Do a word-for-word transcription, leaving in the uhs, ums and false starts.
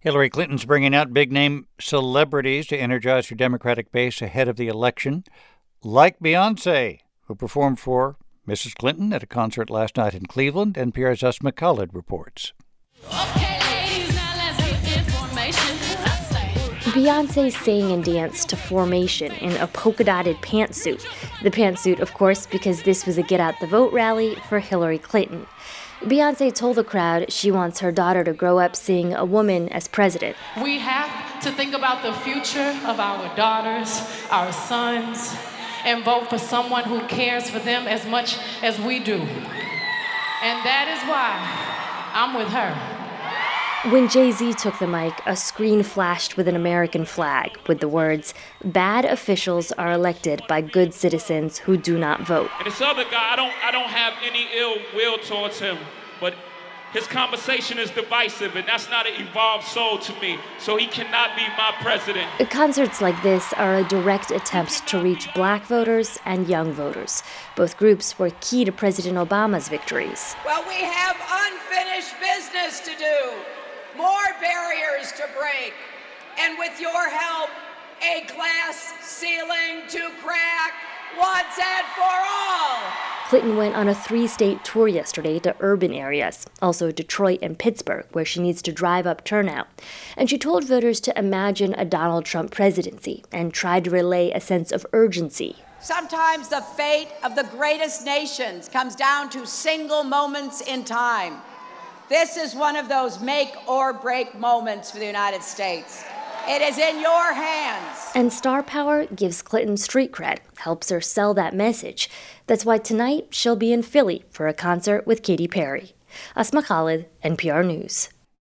Hillary Clinton's bringing out big-name celebrities to energize her Democratic base ahead of the election, like Beyonce, who performed for Missus Clinton at a concert last night in Cleveland. N P R's Asma Khalid reports. Okay, ladies, now let's get information. Beyonce sang and danced to Formation in a polka-dotted pantsuit. The pantsuit, of course, because this was a get-out-the-vote rally for Hillary Clinton. Beyonce told the crowd she wants her daughter to grow up seeing a woman as president. We have to think about the future of our daughters, our sons, and vote for someone who cares for them as much as we do. And that is why I'm with her. When Jay-Z took the mic, a screen flashed with an American flag with the words, "Bad officials are elected by good citizens who do not vote." And this other guy, I don't, I don't have any ill will towards him, but his conversation is divisive, and that's not an evolved soul to me, so he cannot be my president. Concerts like this are a direct attempt to reach black voters and young voters. Both groups were key to President Obama's victories. Well, we have unfinished business to do. More barriers to break, and with your help, a glass ceiling to crack once and for all. Clinton went on a three-state tour yesterday to urban areas, also Detroit and Pittsburgh, where she needs to drive up turnout. And she told voters to imagine a Donald Trump presidency and tried to relay a sense of urgency. Sometimes the fate of the greatest nations comes down to single moments in time. This is one of those make-or-break moments for the United States. It is in your hands. And star power gives Clinton street cred, helps her sell that message. That's why tonight she'll be in Philly for a concert with Katy Perry. Asma Khalid, N P R News.